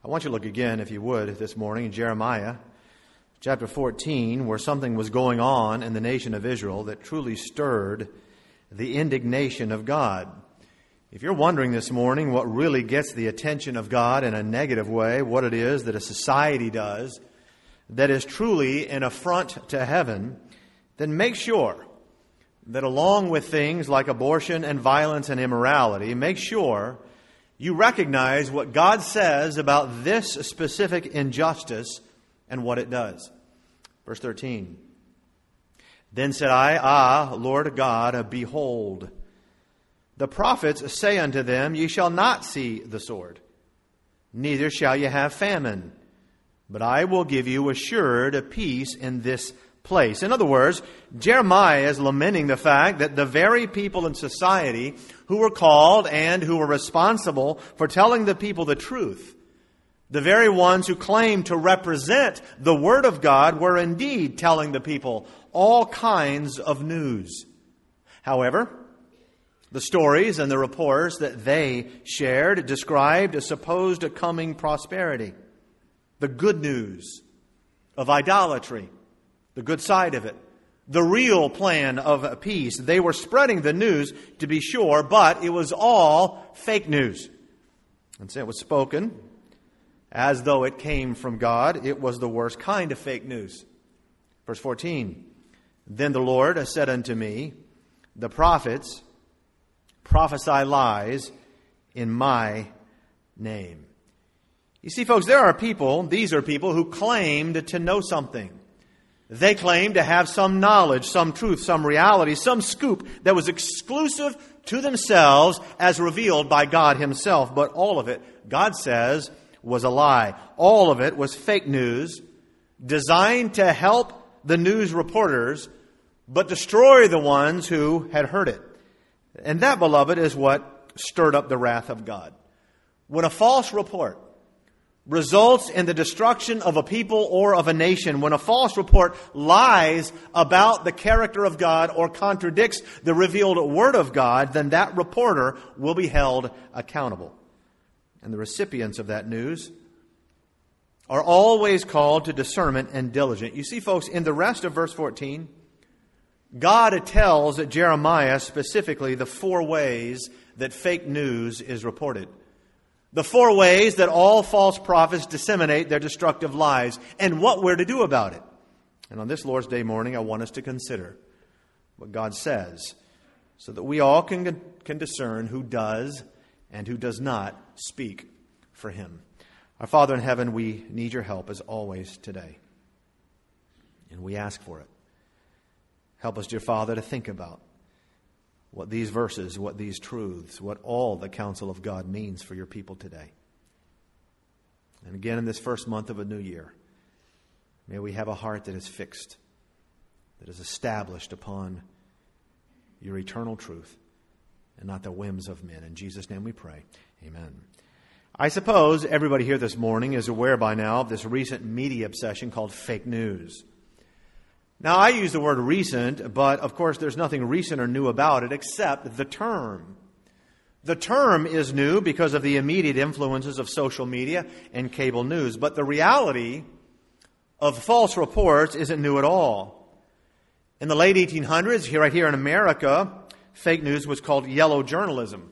I want you to look again, if you would, this morning in Jeremiah chapter 14, where something was going on in the nation of Israel that truly stirred the indignation of God. If you're wondering this morning what really gets the attention of God in a negative way, what it is that a society does that is truly an affront to heaven, then make sure that along with things like abortion and violence and immorality, make sure you recognize what God says about this specific injustice and what it does. Verse 13. Then said I, Lord God, behold, the prophets say unto them, Ye shall not see the sword, neither shall ye have famine, but I will give you assured peace in this place. In other words, Jeremiah is lamenting the fact that the very people in society who were called and who were responsible for telling the people the truth, the very ones who claimed to represent the Word of God, were indeed telling the people all kinds of news. However, the stories and the reports that they shared described a supposed coming prosperity, the good news of idolatry, the good side of it, the real plan of peace. They were spreading the news, to be sure, but it was all fake news. And so it was spoken as though it came from God. It was the worst kind of fake news. Verse 14, Then the Lord said unto me, The prophets prophesy lies in my name. You see, folks, these are people who claimed to know something. They claimed to have some knowledge, some truth, some reality, some scoop that was exclusive to themselves as revealed by God Himself. But all of it, God says, was a lie. All of it was fake news designed to help the news reporters, but destroy the ones who had heard it. And that, beloved, is what stirred up the wrath of God. When a false report results in the destruction of a people or of a nation, when a false report lies about the character of God or contradicts the revealed Word of God, then that reporter will be held accountable. And the recipients of that news are always called to discernment and diligence. You see, folks, in the rest of verse 14, God tells Jeremiah specifically the 4 ways that fake news is reported. The 4 ways that all false prophets disseminate their destructive lies, and what we're to do about it. And on this Lord's Day morning, I want us to consider what God says, so that we all can discern who does and who does not speak for Him. Our Father in heaven, we need your help as always today, and we ask for it. Help us, dear Father, to think about what these verses, what these truths, what all the counsel of God means for your people today. And again, in this first month of a new year, may we have a heart that is fixed, that is established upon your eternal truth and not the whims of men. In Jesus' name we pray. Amen. I suppose everybody here this morning is aware by now of this recent media obsession called fake news. Now, I use the word recent, but of course there's nothing recent or new about it except the term. The term is new because of the immediate influences of social media and cable news, but the reality of false reports isn't new at all. In the late 1800s, right here in America, fake news was called yellow journalism.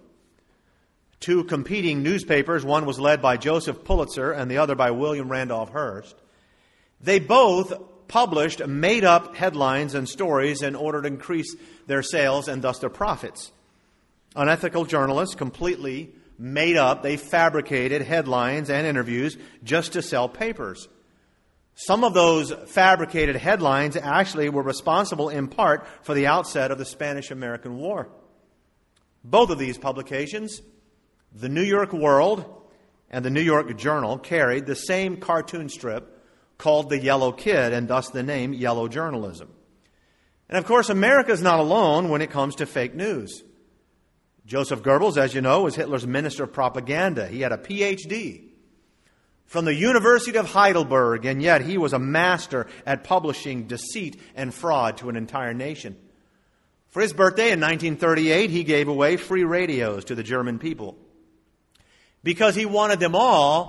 2 competing newspapers, one was led by Joseph Pulitzer and the other by William Randolph Hearst. They both published made-up headlines and stories in order to increase their sales and thus their profits. Unethical journalists completely made up, they fabricated headlines and interviews just to sell papers. Some of those fabricated headlines actually were responsible in part for the outset of the Spanish-American War. Both of these publications, the New York World and the New York Journal, carried the same cartoon strip called The Yellow Kid, and thus the name yellow journalism. And of course, America is not alone when it comes to fake news. Joseph Goebbels, as you know, was Hitler's minister of propaganda. He had a Ph.D. from the University of Heidelberg, and yet he was a master at publishing deceit and fraud to an entire nation. For his birthday in 1938, he gave away free radios to the German people because he wanted them all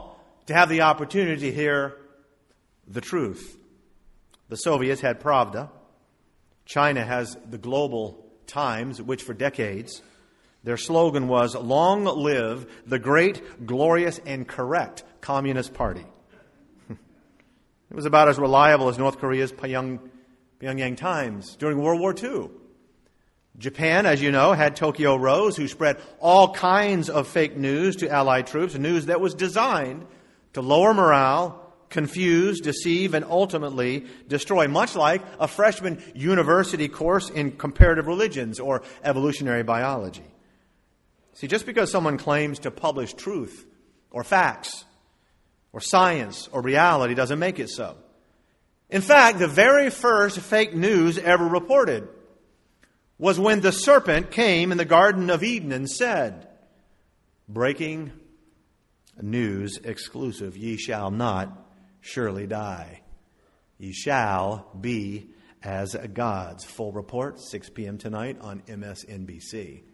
to have the opportunity to hear the truth. The Soviets had Pravda. China has the Global Times, which for decades, their slogan was, "Long live the great, glorious, and correct Communist Party." It was about as reliable as North Korea's Pyongyang Times during World War II. Japan, as you know, had Tokyo Rose, who spread all kinds of fake news to Allied troops, news that was designed to lower morale, confuse, deceive, and ultimately destroy, much like a freshman university course in comparative religions or evolutionary biology. See, just because someone claims to publish truth or facts or science or reality doesn't make it so. In fact, the very first fake news ever reported was when the serpent came in the Garden of Eden and said, breaking news exclusive, "Ye shall not surely die. Ye shall be as gods." Full report, 6 p.m. tonight on MSNBC.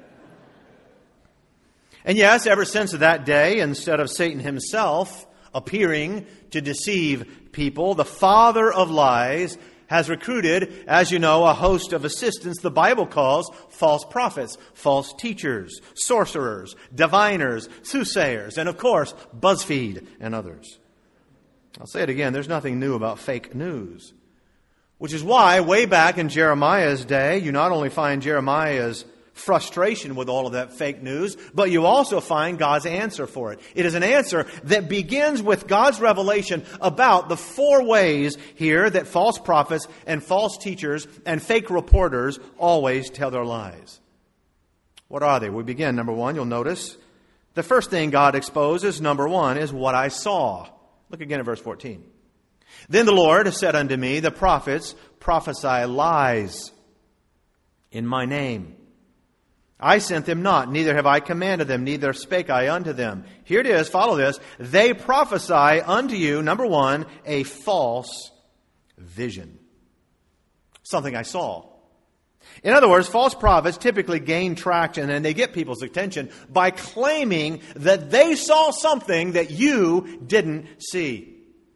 And yes, ever since that day, instead of Satan himself appearing to deceive people, the father of lies has recruited, as you know, a host of assistants the Bible calls false prophets, false teachers, sorcerers, diviners, soothsayers, and of course, BuzzFeed and others. I'll say it again, there's nothing new about fake news. Which is why, way back in Jeremiah's day, you not only find Jeremiah's frustration with all of that fake news, but you also find God's answer for it. It is an answer that begins with God's revelation about the 4 ways here that false prophets and false teachers and fake reporters always tell their lies. What are they? We begin, number 1, you'll notice. The first thing God exposes, number 1, is what I saw. Look again at verse 14. "Then the Lord said unto me, the prophets prophesy lies in my name. I sent them not, neither have I commanded them, neither spake I unto them." Here it is, follow this. "They prophesy unto you," number 1, "a false vision." Something I saw. In other words, false prophets typically gain traction and they get people's attention by claiming that they saw something that you didn't see.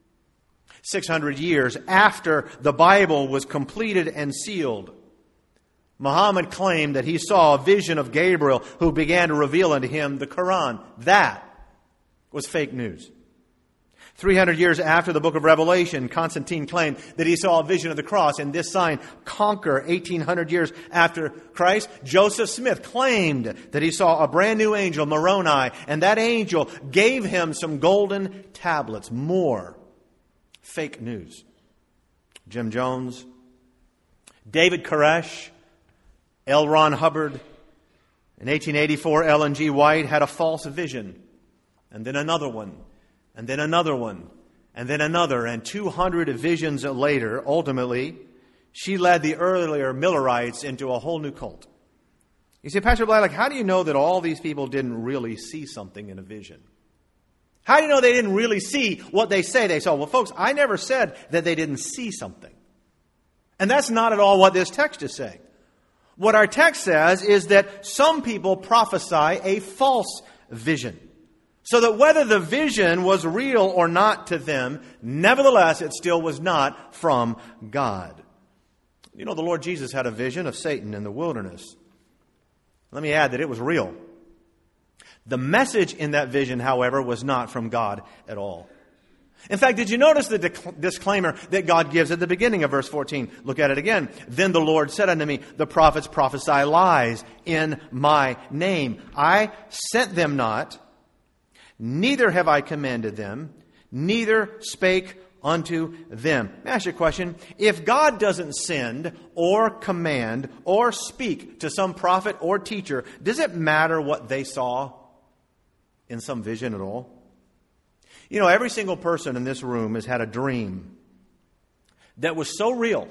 600 years after the Bible was completed and sealed, Muhammad claimed that he saw a vision of Gabriel who began to reveal unto him the Quran. That was fake news. 300 years after the book of Revelation, Constantine claimed that he saw a vision of the cross and this sign conquer. 1800 years after Christ, Joseph Smith claimed that he saw a brand new angel, Moroni, and that angel gave him some golden tablets. More fake news. Jim Jones, David Koresh, L. Ron Hubbard. In 1884, Ellen G. White had a false vision. And then another one. And then another one. And then another. And 200 visions later, ultimately, she led the earlier Millerites into a whole new cult. You say, Pastor Blalock, how do you know that all these people didn't really see something in a vision? How do you know they didn't really see what they say they saw? Well, folks, I never said that they didn't see something. And that's not at all what this text is saying. What our text says is that some people prophesy a false vision. So that whether the vision was real or not to them, nevertheless, it still was not from God. You know, the Lord Jesus had a vision of Satan in the wilderness. Let me add that it was real. The message in that vision, however, was not from God at all. In fact, did you notice the disclaimer that God gives at the beginning of verse 14? Look at it again. "Then the Lord said unto me, the prophets prophesy lies in my name. I sent them not, neither have I commanded them, neither spake unto them." Let me ask you a question. If God doesn't send or command or speak to some prophet or teacher, does it matter what they saw in some vision at all? You know, every single person in this room has had a dream that was so real,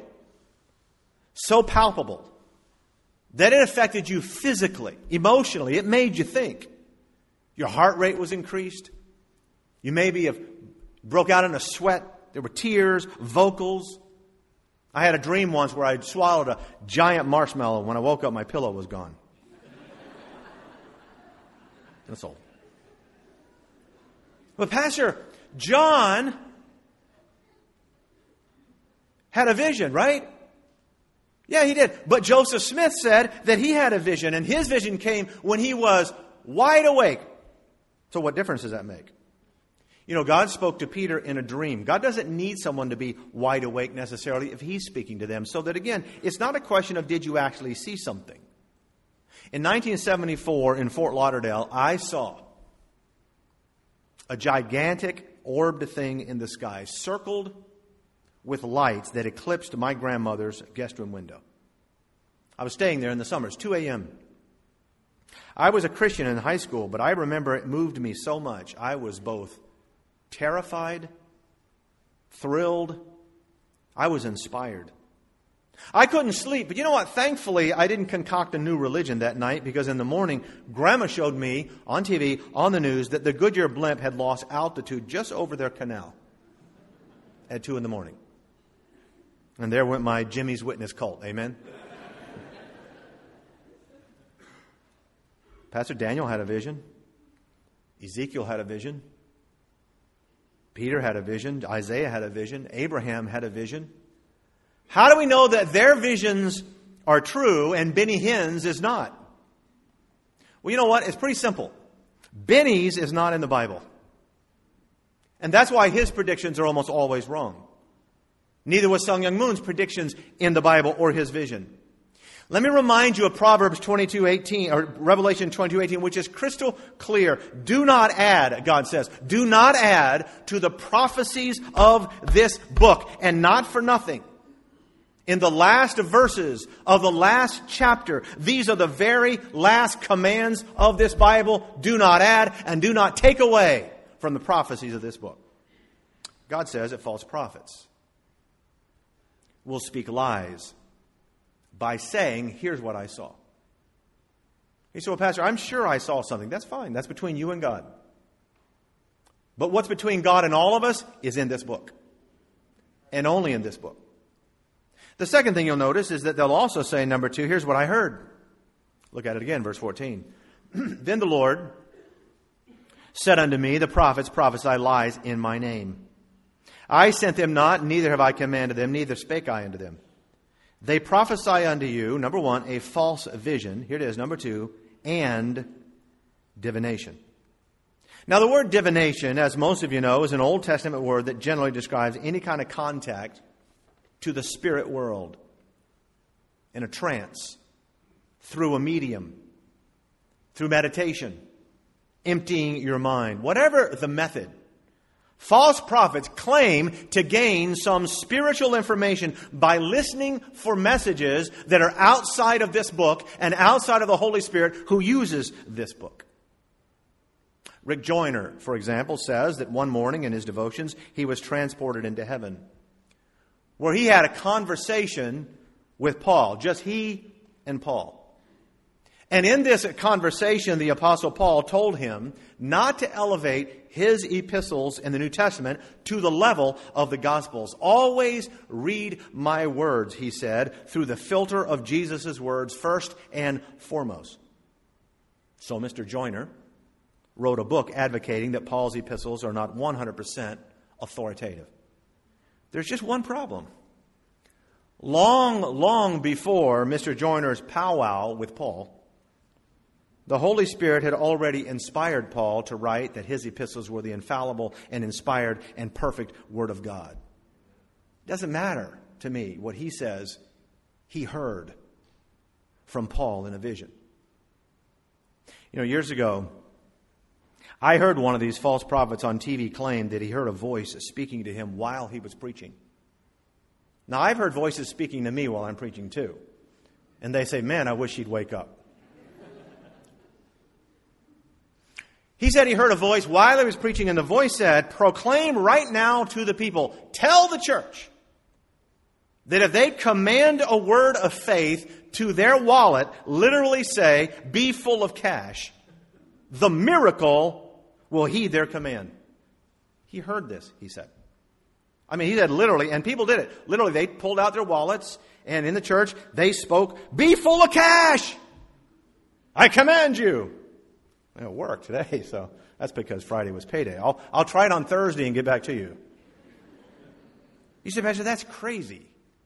so palpable, that it affected you physically, emotionally. It made you think. Your heart rate was increased. You maybe have broke out in a sweat. There were tears, vocals. I had a dream once where I swallowed a giant marshmallow. When I woke up, my pillow was gone. That's all. But Pastor, John had a vision, right? Yeah, he did. But Joseph Smith said that he had a vision, and his vision came when he was wide awake. So what difference does that make? You know, God spoke to Peter in a dream. God doesn't need someone to be wide awake necessarily if He's speaking to them. So that, again, it's not a question of did you actually see something. In 1974 in Fort Lauderdale, I saw a gigantic orbed thing in the sky, circled with lights that eclipsed my grandmother's guest room window. I was staying there in the summers, 2 a.m. I was a Christian in high school, but I remember it moved me so much. I was both terrified, thrilled. I was inspired. I couldn't sleep, but you know what? Thankfully, I didn't concoct a new religion that night because in the morning, Grandma showed me on TV, on the news, that the Goodyear blimp had lost altitude just over their canal at 2 in the morning. And there went my Jimmy's Witness cult. Amen? Pastor Daniel had a vision. Ezekiel had a vision. Peter had a vision. Isaiah had a vision. Abraham had a vision. How do we know that their visions are true and Benny Hinn's is not? Well, you know what? It's pretty simple. Benny's is not in the Bible. And that's why his predictions are almost always wrong. Neither was Sung Young Moon's predictions in the Bible or his vision. Let me remind you of Proverbs 22:18 or Revelation 22:18, which is crystal clear. Do not add, God says, do not add to the prophecies of this book, and not for nothing. In the last verses of the last chapter, these are the very last commands of this Bible. Do not add and do not take away from the prophecies of this book. God says that false prophets will speak lies by saying, here's what I saw. You say, well, Pastor, I'm sure I saw something. That's fine. That's between you and God. But what's between God and all of us is in this book. And only in this book. The second thing you'll notice is that they'll also say, number 2, here's what I heard. Look at it again, verse 14. Then the Lord said unto me, the prophets prophesy lies in my name. I sent them not, neither have I commanded them, neither spake I unto them. They prophesy unto you, number 1, a false vision. Here it is, number 2, and divination. Now the word divination, as most of you know, is an Old Testament word that generally describes any kind of contact to the spirit world in a trance, through a medium, through meditation, emptying your mind. Whatever the method, false prophets claim to gain some spiritual information by listening for messages that are outside of this book and outside of the Holy Spirit who uses this book. Rick Joyner, for example, says that one morning in his devotions, he was transported into heaven, where he had a conversation with Paul, just he and Paul. And in this conversation, the Apostle Paul told him not to elevate his epistles in the New Testament to the level of the Gospels. Always read my words, he said, through the filter of Jesus' words first and foremost. So Mr. Joyner wrote a book advocating that Paul's epistles are not 100% authoritative. There's just one problem. Long before Mr. Joyner's powwow with Paul, the Holy Spirit had already inspired Paul to write that his epistles were the infallible and inspired and perfect Word of God. It doesn't matter to me what he says he heard from Paul in a vision. You know, years ago, I heard one of these false prophets on TV claim that he heard a voice speaking to him while he was preaching. Now, I've heard voices speaking to me while I'm preaching too. And they say, man, I wish he'd wake up. He said he heard a voice while he was preaching, and the voice said, proclaim right now to the people, tell the church that if they command a word of faith to their wallet, literally say, be full of cash, the miracle will heed their command. He heard this, he said. I mean, he said literally, and people did it. Literally, they pulled out their wallets, and in the church, they spoke, be full of cash. I command you. It worked today, so That's because Friday was payday. I'll try it on Thursday and get back to you. You say, Pastor, that's crazy.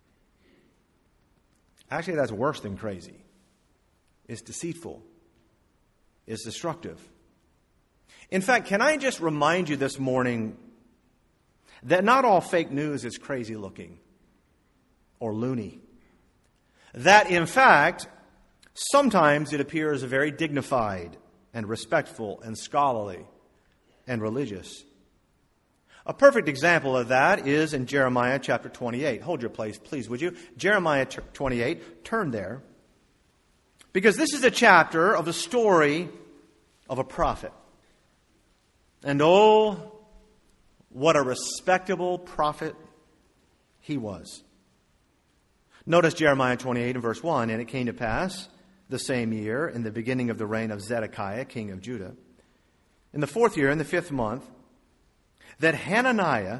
Actually, that's worse than crazy. It's deceitful. It's destructive. In fact, can I just remind you this morning that not all fake news is crazy looking or loony. That, in fact, sometimes it appears very dignified and respectful and scholarly and religious. A perfect example of that is in Jeremiah chapter 28. Hold your place, please, would you? Jeremiah 28, turn there. Because this is a chapter of the story of a prophet. And oh, what a respectable prophet he was. Notice Jeremiah 28 and verse 1. And it came to pass the same year, in the beginning of the reign of Zedekiah, king of Judah, in the 4th year, in the 5th month, that Hananiah,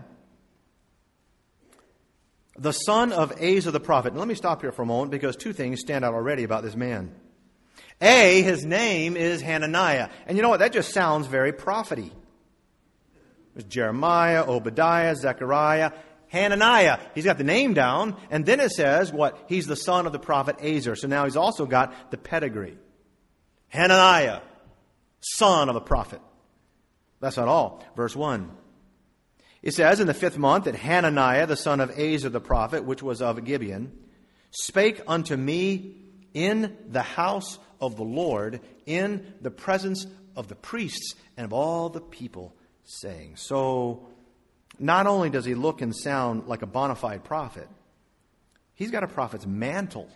the son of Asa the prophet. Now, let me stop here for a moment because two things stand out already about this man. A, his name is Hananiah. And you know what? That just sounds very prophet-y. There's Jeremiah, Obadiah, Zechariah, Hananiah. He's got the name down. And then it says what? He's the son of the prophet Asa. So now he's also got the pedigree. Hananiah, son of a prophet. That's not all. Verse 1. It says, in the 5th month, that Hananiah, the son of Asa the prophet, which was of Gibeon, spake unto me in the house of the Lord, in the presence of the priests and of all the people, saying. So, not only does he look and sound like a bona fide prophet, he's got a prophet's mantle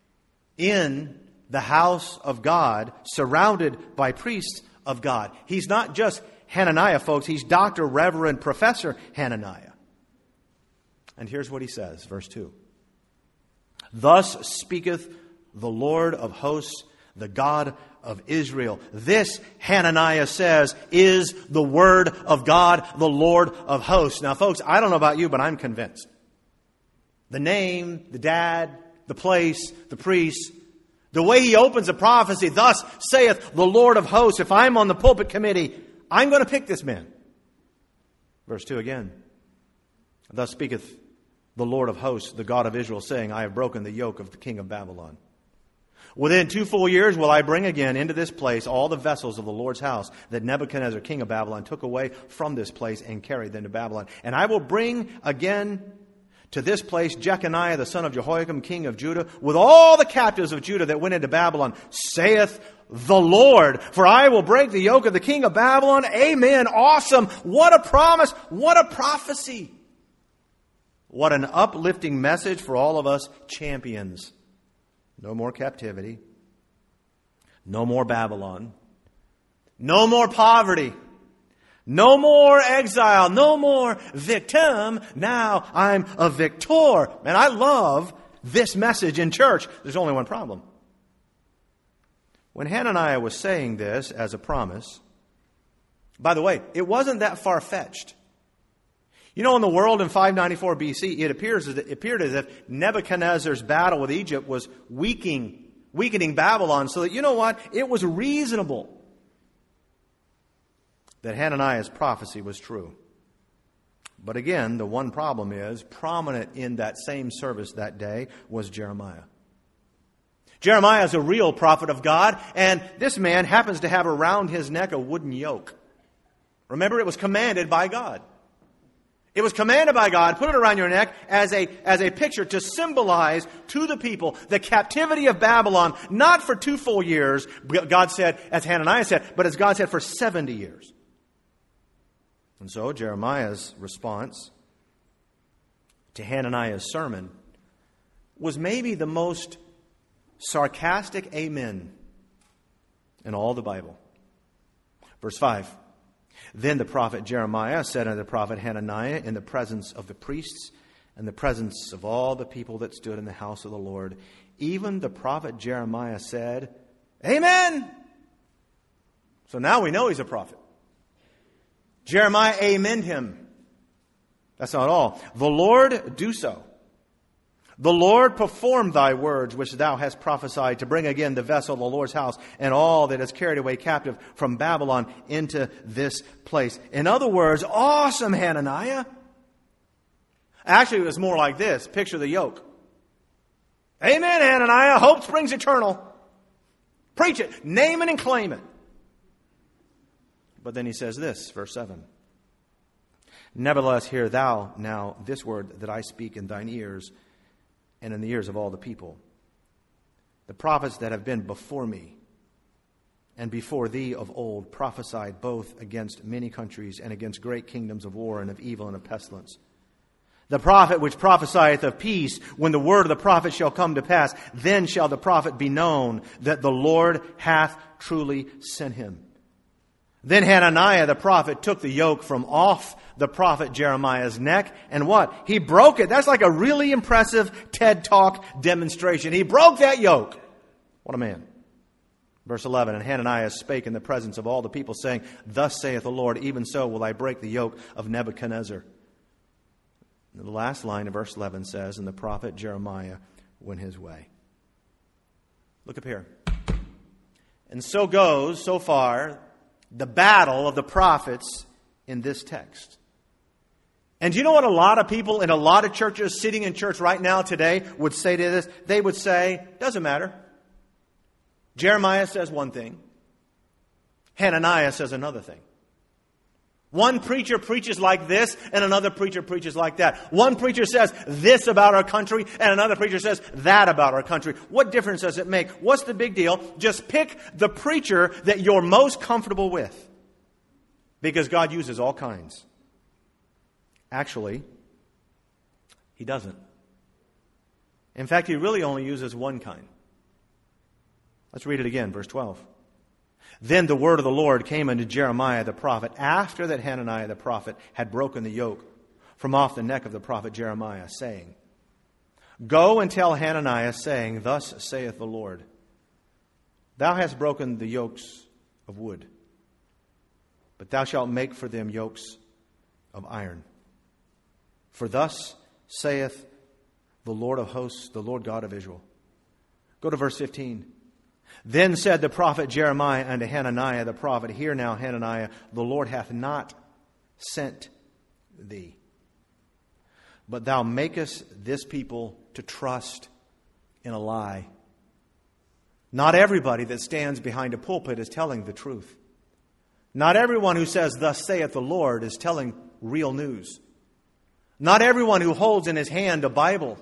in the house of God, surrounded by priests of God. He's not just Hananiah, folks. He's Dr. Reverend Professor Hananiah. And here's what he says, verse 2. Thus speaketh the Lord of hosts, the God of Israel. This, Hananiah says, is the word of God, the Lord of hosts. Now, folks, I don't know about you, but I'm convinced. The name, the dad, the place, the priest, the way he opens a prophecy, thus saith the Lord of hosts. If I'm on the pulpit committee, I'm going to pick this man. Verse 2 again. Thus speaketh the Lord of hosts, the God of Israel, saying, I have broken the yoke of the king of Babylon. Within 2 full years will I bring again into this place all the vessels of the Lord's house that Nebuchadnezzar, king of Babylon, took away from this place and carried them to Babylon. And I will bring again to this place Jeconiah, the son of Jehoiakim, king of Judah, with all the captives of Judah that went into Babylon, saith the Lord. For I will break the yoke of the king of Babylon. Amen. Awesome. What a promise. What a prophecy. What an uplifting message for all of us champions. No more captivity. No more Babylon. No more poverty. No more exile. No more victim. Now I'm a victor. And I love this message in church. There's only one problem. When Hananiah was saying this as a promise, by the way, it wasn't that far-fetched. You know, in the world in 594 BC, it appeared as if Nebuchadnezzar's battle with Egypt was weakening Babylon, so that, you know what? It was reasonable that Hananiah's prophecy was true. But again, the one problem is, prominent in that same service that day was Jeremiah. Jeremiah is a real prophet of God, and this man happens to have around his neck a wooden yoke. Remember, it was commanded by God. It was commanded by God, put it around your neck as a picture to symbolize to the people the captivity of Babylon, not for 2 full years, God said, as Hananiah said, but as God said, for 70 years. And so Jeremiah's response to Hananiah's sermon was maybe the most sarcastic amen in all the Bible. Verse 5. Then the prophet Jeremiah said unto the prophet Hananiah in the presence of the priests and the presence of all the people that stood in the house of the Lord, even the prophet Jeremiah said, Amen. So now we know he's a prophet. Jeremiah amened him. That's not all. The Lord do so. The Lord perform thy words which thou hast prophesied to bring again the vessel of the Lord's house and all that is carried away captive from Babylon into this place. In other words, awesome, Hananiah. Actually, it was more like this. Picture the yoke. Amen, Hananiah. Hope springs eternal. Preach it. Name it and claim it. But then he says this, verse 7. Nevertheless, hear thou now this word that I speak in thine ears and in the ears of all the people. The prophets that have been before me and before thee of old prophesied both against many countries and against great kingdoms of war and of evil and of pestilence. The prophet which prophesieth of peace, when the word of the prophet shall come to pass, then shall the prophet be known that the Lord hath truly sent him. Then Hananiah the prophet took the yoke from off the prophet Jeremiah's neck, and what? He broke it. That's like a really impressive TED Talk demonstration. He broke that yoke. What a man. Verse 11, and Hananiah spake in the presence of all the people, saying, Thus saith the Lord, even so will I break the yoke of Nebuchadnezzar. The last line of verse 11 says, and the prophet Jeremiah went his way. Look up here. And so goes, so far, the battle of the prophets in this text. And do you know what a lot of people in a lot of churches sitting in church right now today would say to this? They would say, doesn't matter. Jeremiah says one thing. Hananiah says another thing. One preacher preaches like this, and another preacher preaches like that. One preacher says this about our country, and another preacher says that about our country. What difference does it make? What's the big deal? Just pick the preacher that you're most comfortable with. Because God uses all kinds. Actually, He doesn't. In fact, He really only uses one kind. Let's read it again, verse 12. Then the word of the Lord came unto Jeremiah the prophet, after that Hananiah the prophet had broken the yoke from off the neck of the prophet Jeremiah, saying, Go and tell Hananiah, saying, Thus saith the Lord, Thou hast broken the yokes of wood, but thou shalt make for them yokes of iron. For thus saith the Lord of hosts, the Lord God of Israel. Go to verse 15. Then said the prophet Jeremiah unto Hananiah the prophet, Hear now, Hananiah, the Lord hath not sent thee, but thou makest this people to trust in a lie. Not everybody that stands behind a pulpit is telling the truth. Not everyone who says, Thus saith the Lord, is telling real news. Not everyone who holds in his hand a Bible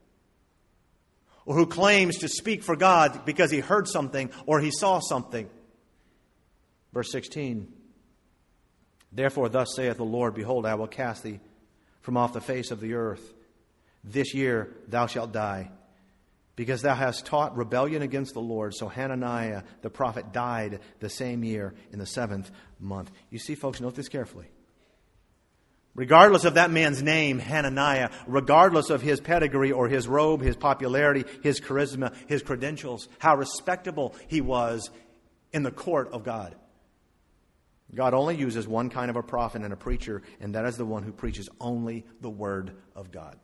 or who claims to speak for God because he heard something or he saw something. Verse 16. Therefore thus saith the Lord, Behold, I will cast thee from off the face of the earth. This year thou shalt die, because thou hast taught rebellion against the Lord. So Hananiah the prophet died the same year in the 7th month. You see, folks, note this carefully. Regardless of that man's name, Hananiah, regardless of his pedigree or his robe, his popularity, his charisma, his credentials, how respectable he was in the court of God. God only uses one kind of a prophet and a preacher, and that is the one who preaches only the Word of God.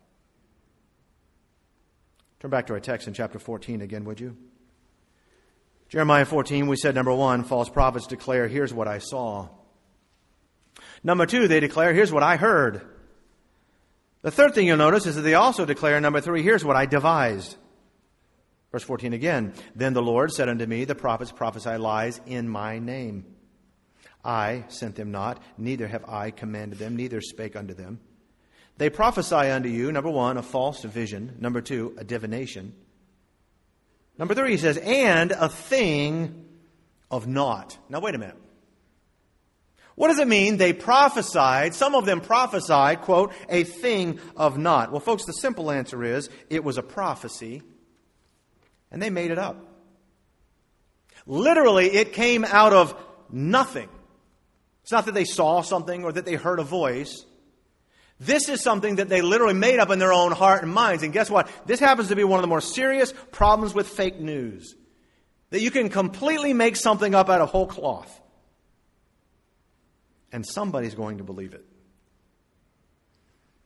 Turn back to our text in chapter 14 again, would you? Jeremiah 14, we said, number 1, false prophets declare, here's what I saw. Number 2, they declare, here's what I heard. The third thing you'll notice is that they also declare, number 3, here's what I devised. Verse 14 again, Then the Lord said unto me, The prophets prophesy lies in my name. I sent them not, neither have I commanded them, neither spake unto them. They prophesy unto you, number 1, a false vision. Number 2, a divination. Number 3, he says, and a thing of naught. Now wait a minute. What does it mean? They prophesied, some of them prophesied, quote, a thing of naught. Well, folks, the simple answer is it was a prophecy, and they made it up. Literally, it came out of nothing. It's not that they saw something or that they heard a voice. This is something that they literally made up in their own heart and minds. And guess what? This happens to be one of the more serious problems with fake news. That you can completely make something up out of whole cloth. And somebody's going to believe it.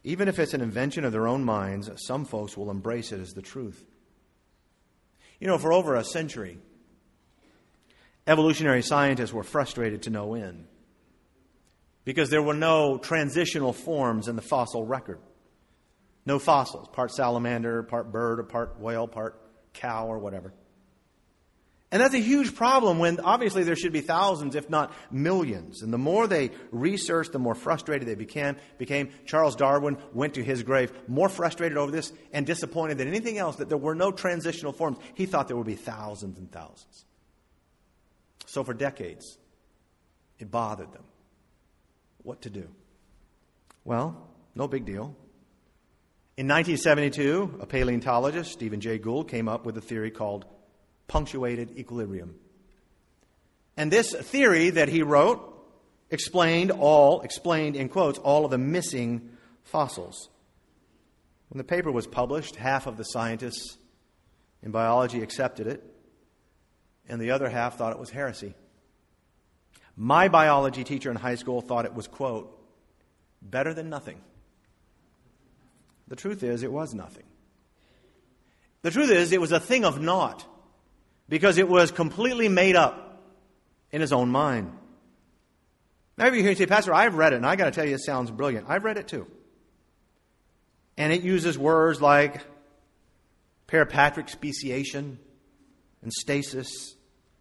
Even if it's an invention of their own minds, some folks will embrace it as the truth. You know, for over a century, evolutionary scientists were frustrated to no end because there were no transitional forms in the fossil record. No fossils, part salamander, part bird, or part whale, part cow, or whatever. And that's a huge problem when obviously there should be thousands, if not millions. And the more they researched, the more frustrated they became. Charles Darwin went to his grave more frustrated over this and disappointed than anything else that there were no transitional forms. He thought there would be thousands and thousands. So for decades, it bothered them. What to do? Well, no big deal. In 1972, a paleontologist, Stephen Jay Gould, came up with a theory called punctuated equilibrium. And this theory that he wrote explained in quotes, all of the missing fossils. When the paper was published, half of the scientists in biology accepted it, and the other half thought it was heresy. My biology teacher in high school thought it was, quote, better than nothing. The truth is, it was nothing. The truth is, it was a thing of naught, because it was completely made up in his own mind. Now, if you hear me say, Pastor, I've read it, and I got to tell you, it sounds brilliant. I've read it too. And it uses words like parapatric speciation and stasis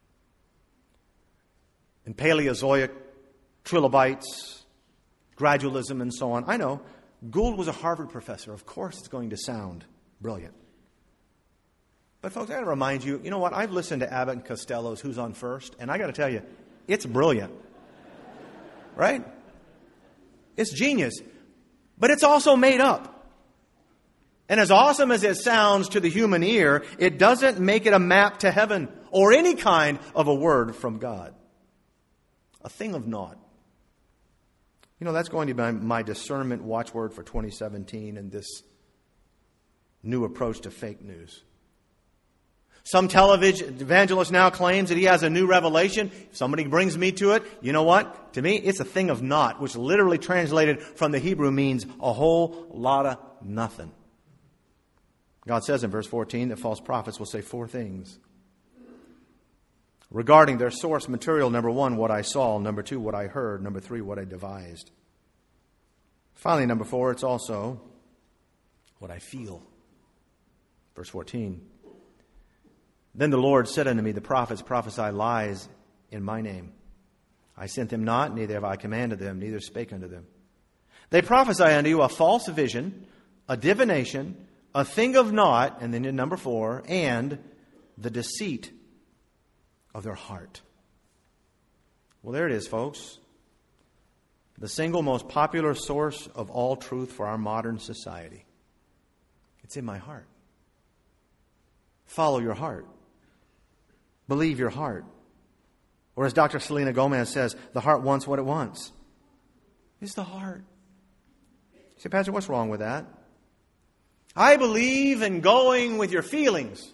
and Paleozoic trilobites, gradualism, and so on. I know. Gould was a Harvard professor. Of course it's going to sound brilliant. But folks, I got to remind you, you know what? I've listened to Abbott and Costello's Who's on First, and I got to tell you, it's brilliant. Right? It's genius. But it's also made up. And as awesome as it sounds to the human ear, it doesn't make it a map to heaven or any kind of a word from God. A thing of naught. You know, that's going to be my discernment watchword for 2017 and this new approach to fake news. Some television evangelist now claims that he has a new revelation. If somebody brings me to it, you know what? To me, it's a thing of naught, which literally translated from the Hebrew means a whole lot of nothing. God says in verse 14 that false prophets will say 4 things regarding their source material. Number 1, what I saw. Number 2, what I heard. Number 3, what I devised. Finally, number 4, it's also what I feel. Verse 14. Then the Lord said unto me, the prophets prophesy lies in my name. I sent them not, neither have I commanded them, neither spake unto them. They prophesy unto you a false vision, a divination, a thing of naught, and then in number 4, and the deceit of their heart. Well, there it is, folks. The single most popular source of all truth for our modern society. It's in my heart. Follow your heart. Believe your heart. Or as Dr. Selena Gomez says, the heart wants what it wants. It's the heart. You say, Pastor, what's wrong with that? I believe in going with your feelings.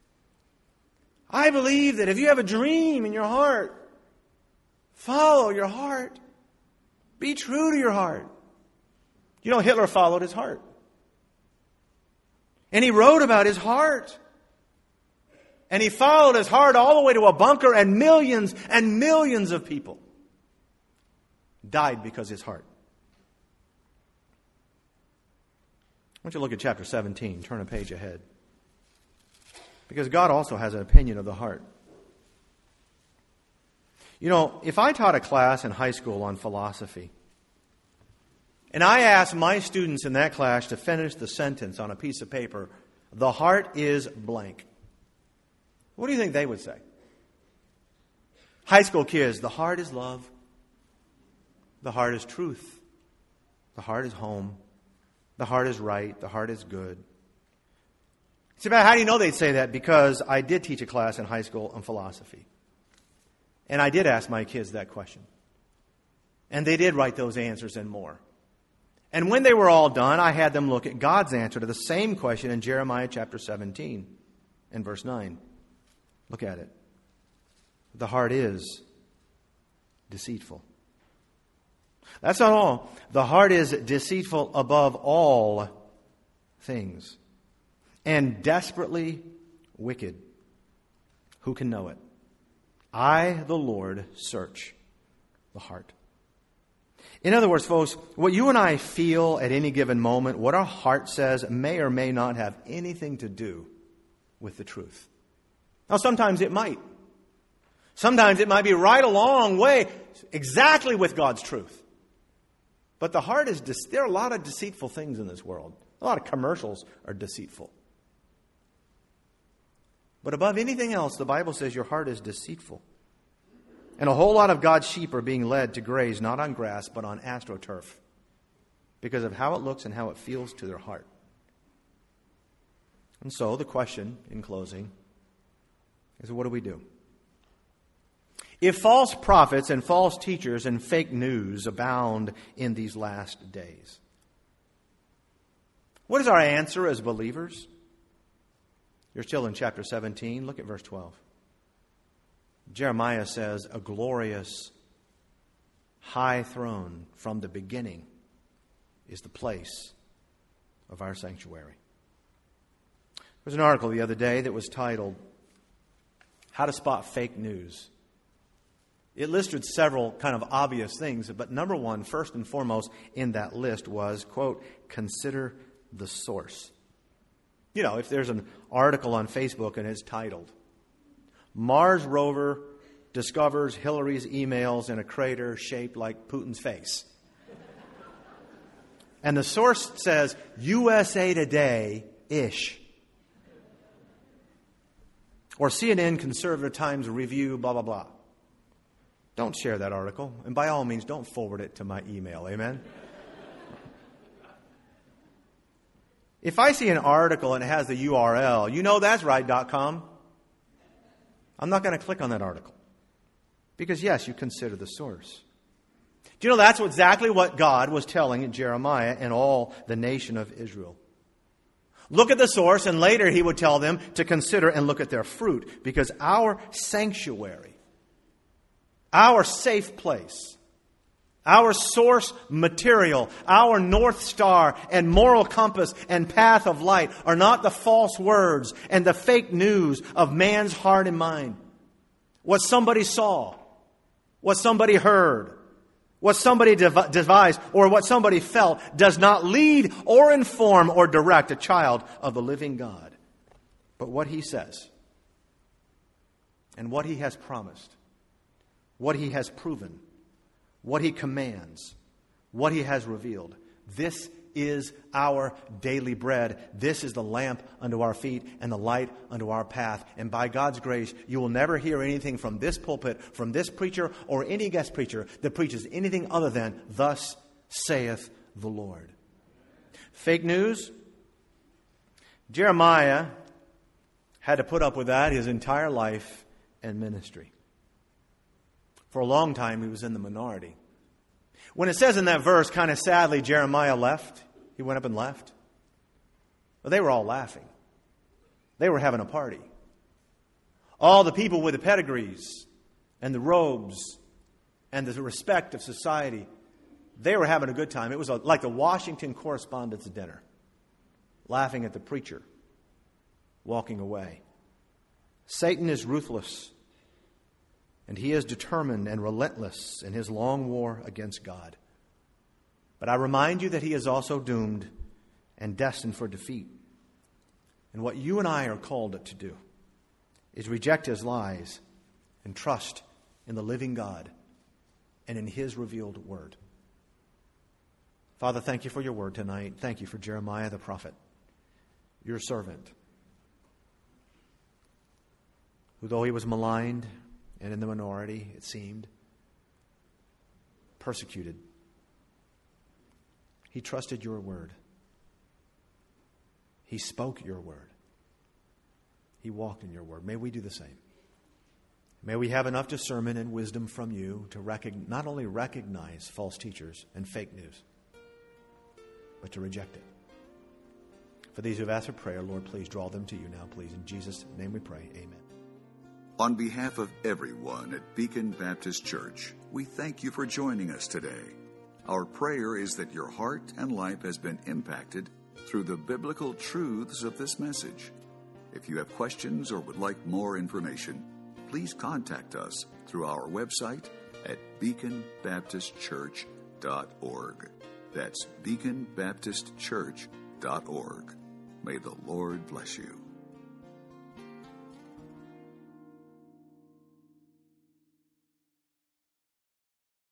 I believe that if you have a dream in your heart, follow your heart. Be true to your heart. You know, Hitler followed his heart. And he wrote about his heart. And he followed his heart all the way to a bunker, and millions of people died because of his heart. I want you to look at chapter 17. Turn a page ahead. Because God also has an opinion of the heart. You know, if I taught a class in high school on philosophy, and I asked my students in that class to finish the sentence on a piece of paper, the heart is blank. What do you think they would say? High school kids, the heart is love. The heart is truth. The heart is home. The heart is right. The heart is good. See, how do you know they'd say that? Because I did teach a class in high school on philosophy. And I did ask my kids that question. And they did write those answers and more. And when they were all done, I had them look at God's answer to the same question in Jeremiah chapter 17 and verse 9. Look at it. The heart is deceitful. That's not all. The heart is deceitful above all things and desperately wicked. Who can know it? I, the Lord, search the heart. In other words, folks, what you and I feel at any given moment, what our heart says, may or may not have anything to do with the truth. Now, sometimes it might. Sometimes it might be right along way exactly with God's truth. But the heart is, there are a lot of deceitful things in this world. A lot of commercials are deceitful. But above anything else, the Bible says your heart is deceitful. And a whole lot of God's sheep are being led to graze not on grass, but on astroturf because of how it looks and how it feels to their heart. And so the question, in closing, is what do we do? If false prophets and false teachers and fake news abound in these last days, what is our answer as believers? You're still in chapter 17. Look at verse 12. Jeremiah says, a glorious high throne from the beginning is the place of our sanctuary. There was an article the other day that was titled, How to Spot Fake News. It listed several kind of obvious things, but number one, first and foremost in that list was, quote, consider the source. You know, if there's an article on Facebook and it's titled, Mars rover discovers Hillary's emails in a crater shaped like Putin's face. And the source says, USA Today-ish. Or CNN Conservative Times Review, blah, blah, blah. Don't share that article. And by all means, don't forward it to my email. Amen? If I see an article and it has the URL, you know that's right, .com. I'm not going to click on that article. Because, yes, you consider the source. Do you know that's exactly what God was telling Jeremiah and all the nation of Israel? Look at the source, and later he would tell them to consider and look at their fruit. Because our sanctuary, our safe place, our source material, our North Star and moral compass and path of light are not the false words and the fake news of man's heart and mind. What somebody saw, what somebody heard, what somebody devised, or what somebody felt does not lead or inform or direct a child of the living God. But what He says and what He has promised, what He has proven, what He commands, what He has revealed. This is our daily bread. This is the lamp unto our feet and the light unto our path. And by God's grace, you will never hear anything from this pulpit, from this preacher, or any guest preacher that preaches anything other than, thus saith the Lord. Fake news? Jeremiah had to put up with that his entire life and ministry. For a long time, he was in the minority. When it says in that verse, kind of sadly, Jeremiah left, he went up and left. Well, they were all laughing. They were having a party. All the people with the pedigrees and the robes and the respect of society, they were having a good time. It was like the Washington Correspondents' Dinner, laughing at the preacher, walking away. Satan is ruthless. And he is determined and relentless in his long war against God. But I remind you that he is also doomed and destined for defeat. And what you and I are called to do is reject his lies and trust in the living God and in his revealed word. Father, thank you for your word tonight. Thank you for Jeremiah the prophet, your servant, who though he was maligned and in the minority, it seemed, persecuted, he trusted your word. He spoke your word. He walked in your word. May we do the same. May we have enough discernment and wisdom from you to not only recognize false teachers and fake news, but to reject it. For these who have asked for prayer, Lord, please draw them to you now, please. In Jesus' name we pray. Amen. On behalf of everyone at Beacon Baptist Church, we thank you for joining us today. Our prayer is that your heart and life has been impacted through the biblical truths of this message. If you have questions or would like more information, please contact us through our website at beaconbaptistchurch.org. That's beaconbaptistchurch.org. May the Lord bless you.